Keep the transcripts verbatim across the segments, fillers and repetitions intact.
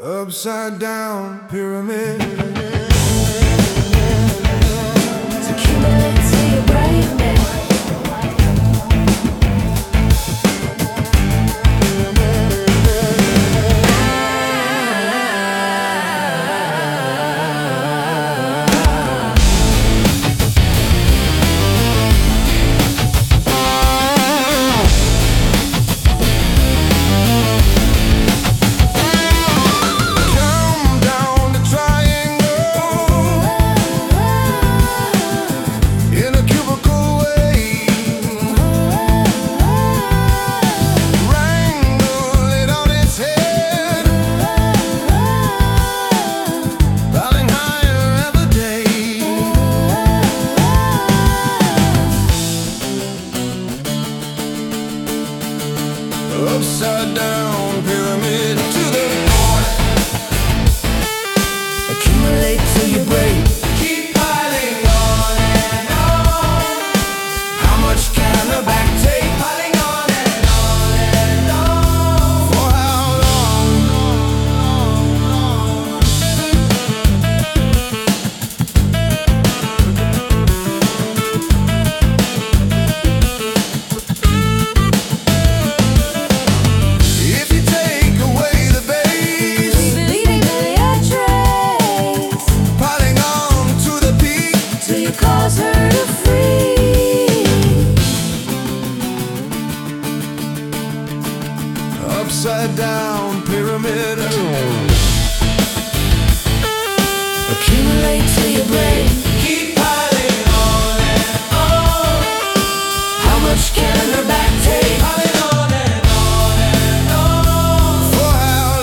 upside down pyramid. To accumulate till your brain dead. Upside down pyramid to the point. Accumulate till you break. Keep piling on and on. How much can the back take? Piling on and on and on. For how cause her to free. upside down pyramid. Accumulate till you break. Keep piling on and on. How much can her back take? Piling on and on and on. For how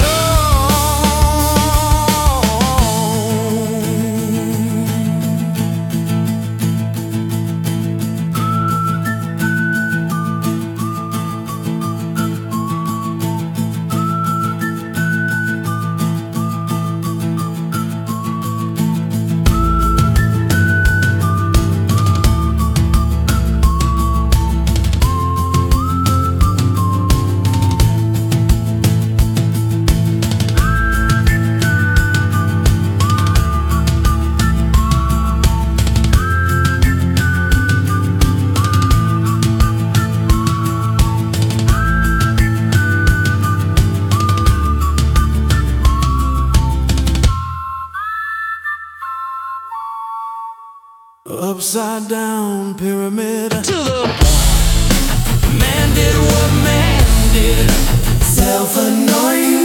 upside down pyramid to the point. Man did what man did, self-annoying.